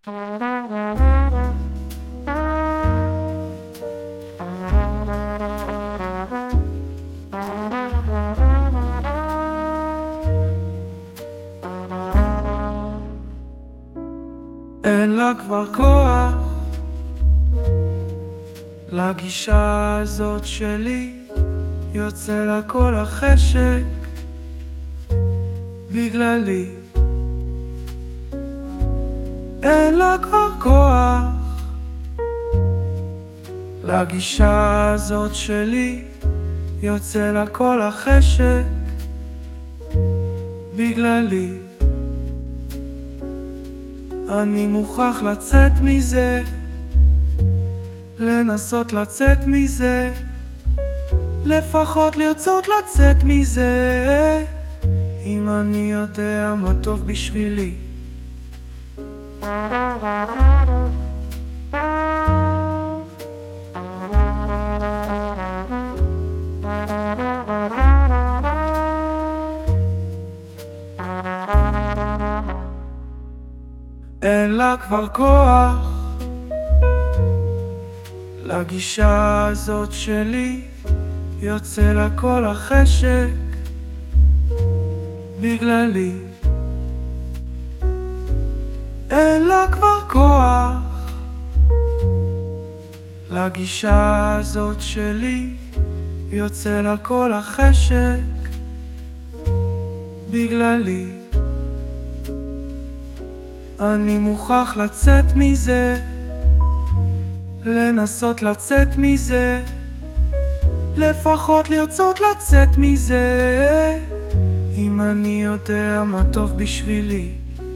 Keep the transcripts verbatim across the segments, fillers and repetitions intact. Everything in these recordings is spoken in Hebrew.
אין לה כבר כוח לגישה הזאת שלי, יוצא לה כל החשק בגללי. אין לה כבר כוח לגישה הזאת שלי, יוצא לה כל החשק בגללי. אני מוכרח לצאת מזה, לנסות לצאת מזה, לפחות לרצות לצאת מזה, אם אני יודע מה טוב בשבילי. אין לה כבר כוח לגישה הזאת שלי, יוצא לה כל החשק בגללי. אין לה כבר כוח לגישה הזאת שלי, יוצא לה כל החשק בגללי. אני מוכרח לצאת מזה, לנסות לצאת מזה, לפחות לרצות לצאת מזה, אם אני יודע מה טוב בשבילי.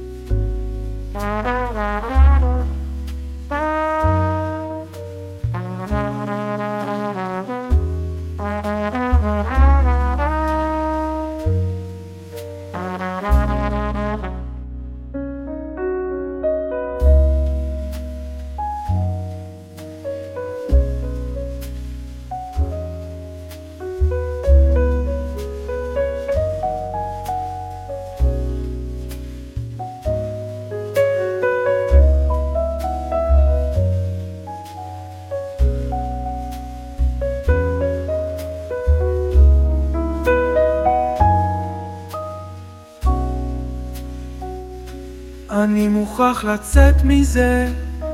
אני מוכרח לצאת מזה,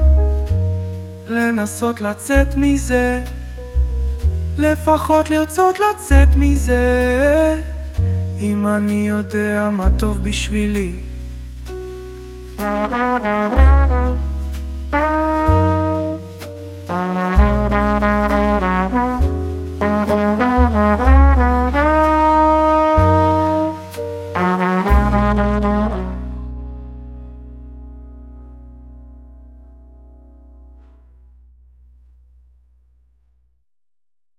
לנסות לצאת מזה, לפחות לרצות לצאת מזה, אם אני יודע מה טוב בשבילי.